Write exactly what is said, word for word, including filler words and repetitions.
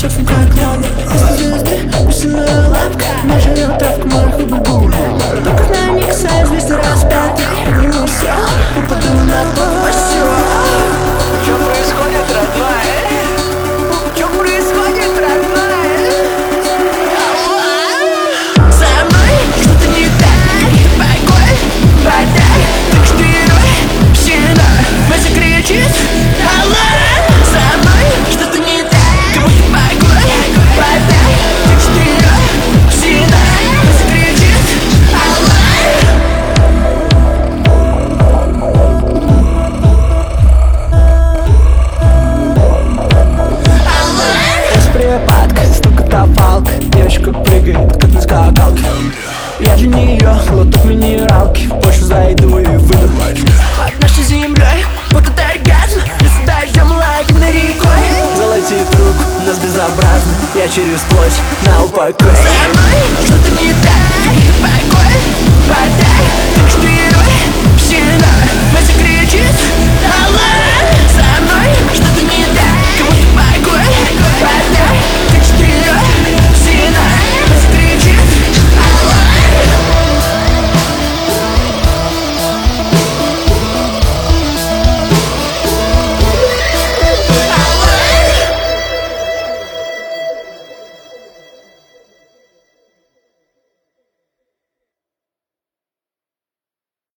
шефом как надо. Звезды, пушиная лапка, нежная травка моих губ. Только на них касаюсь двести раз пятый. Ему все, упаду на пол. Что происходит, родная? Что происходит, родная? Со мной что-то не так. Покой, подай. Так что герой, всегда Вася кричит алло. Со мной что-то не так. Кому-то покой, подай. Так что герой, всегда Вася кричит алло. Припадка, стукота палка. Девочка прыгает, как на скакалке. Я же не ее, глоток минералки. В почву зайду и выйду под нашей землей, вот это оргазм. С дождем лагерной рекой. Золотит руку, нас безобразно. Я через плоть на упокой. Со мной что-то не так. Покой, подай. Так что герой всегда